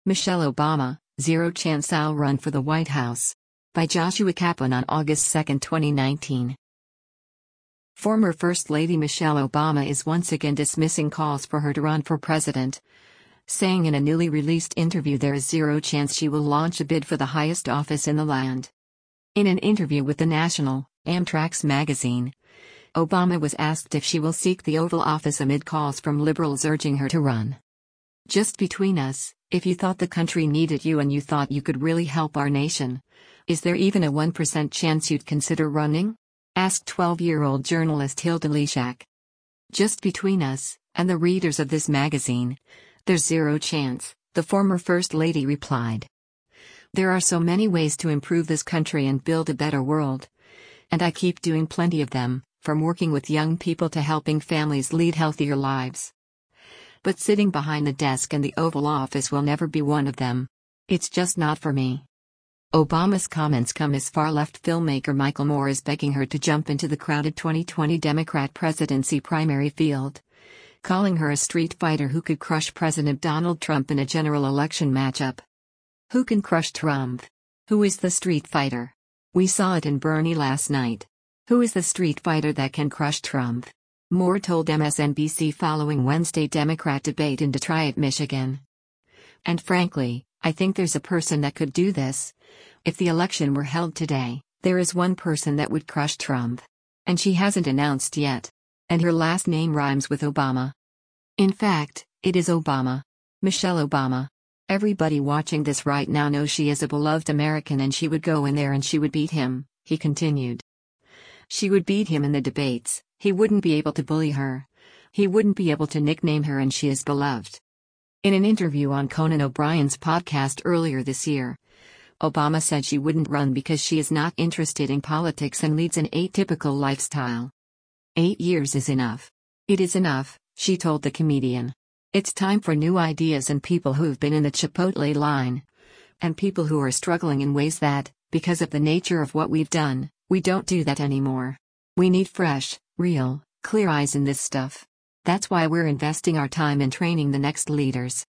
Michelle Obama, Zero Chance I'll Run for the White House. By Joshua Kaplan on August 2, 2019. Former First Lady Michelle Obama is once again dismissing calls for her to run for president, saying in a newly released interview there is zero chance she will launch a bid for the highest office in the land. In an interview with the National, Amtrak's magazine, Obama was asked if she will seek the Oval Office amid calls from liberals urging her to run. "Just between us, if you thought the country needed you and you thought you could really help our nation, is there even a 1% chance you'd consider running?" asked 12-year-old journalist Hilda Leshak. "Just between us, and the readers of this magazine, there's zero chance," the former First Lady replied. "There are so many ways to improve this country and build a better world. And I keep doing plenty of them, from working with young people to helping families lead healthier lives. But sitting behind the desk in the Oval Office will never be one of them. It's just not for me." Obama's comments come as far-left filmmaker Michael Moore is begging her to jump into the crowded 2020 Democrat presidency primary field, calling her a street fighter who could crush President Donald Trump in a general election matchup. Who can crush Trump? Who is the street fighter? We saw it in Bernie last night. Who is the street fighter that can crush Trump? Moore told MSNBC following Wednesday Democrat debate in Detroit, Michigan. "And frankly, I think there's a person that could do this. If the election were held today, there is one person that would crush Trump. And she hasn't announced yet. And her last name rhymes with Obama. In fact, it is Obama. Michelle Obama. Everybody watching this right now knows she is a beloved American and she would go in there and she would beat him," he continued. "She would beat him in the debates. He wouldn't be able to bully her. He wouldn't be able to nickname her, and she is beloved." In an interview on Conan O'Brien's podcast earlier this year, Obama said she wouldn't run because she is not interested in politics and leads an atypical lifestyle. 8 years is enough. It is enough, she told the comedian. It's time for new ideas and people who've been in the Chipotle line. And people who are struggling in ways that, because of the nature of what we've done, we don't do that anymore. We need fresh, real, clear eyes in this stuff. That's why we're investing our time in training the next leaders.